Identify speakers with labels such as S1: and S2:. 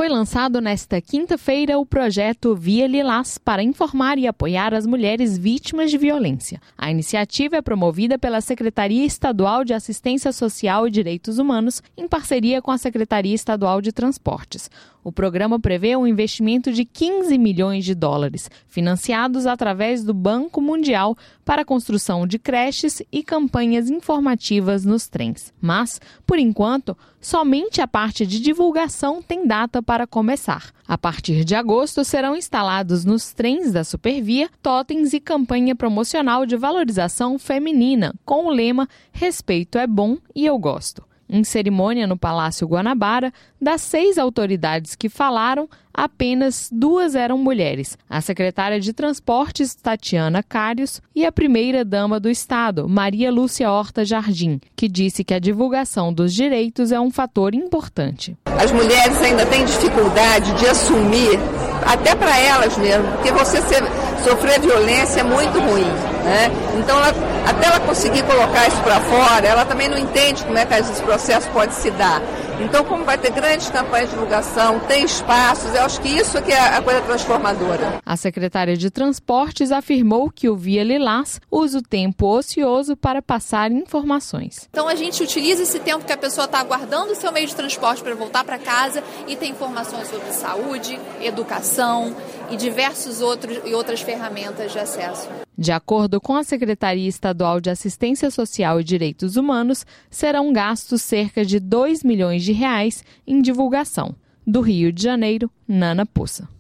S1: Foi lançado nesta quinta-feira o projeto Via Lilás para informar e apoiar as mulheres vítimas de violência. A iniciativa é promovida pela Secretaria Estadual de Assistência Social e Direitos Humanos, em parceria com a Secretaria Estadual de Transportes. O programa prevê um investimento de 15 milhões de dólares, financiados através do Banco Mundial para a construção de creches e campanhas informativas nos trens. Mas, por enquanto, somente a parte de divulgação tem data para começar. A partir de agosto, serão instalados nos trens da Supervia totens e campanha promocional de valorização feminina, com o lema "Respeito é bom e eu gosto". Em cerimônia no Palácio Guanabara, das 6 autoridades que falaram, apenas 2 eram mulheres: a secretária de Transportes, Tatiana Cários, e a primeira-dama do Estado, Maria Lúcia Horta Jardim, que disse que a divulgação dos direitos é um fator importante.
S2: As mulheres ainda têm dificuldade de assumir, até para elas mesmo, porque sofrer violência é muito ruim, né? Então, até ela conseguir colocar isso para fora, ela também não entende como é que esse processo pode se dar. Então, como vai ter grandes campanhas de divulgação, tem espaços, eu acho que isso é que é a coisa transformadora.
S1: A secretária de Transportes afirmou que o Via Lilás usa o tempo ocioso para passar informações.
S3: Então, a gente utiliza esse tempo que a pessoa está aguardando o seu meio de transporte para voltar para casa e tem informações sobre saúde, educação e outras ferramentas de acesso.
S1: De acordo com a Secretaria Estadual de Assistência Social e Direitos Humanos, serão gastos cerca de R$ 2 milhões em divulgação. Do Rio de Janeiro, Nana Pussa.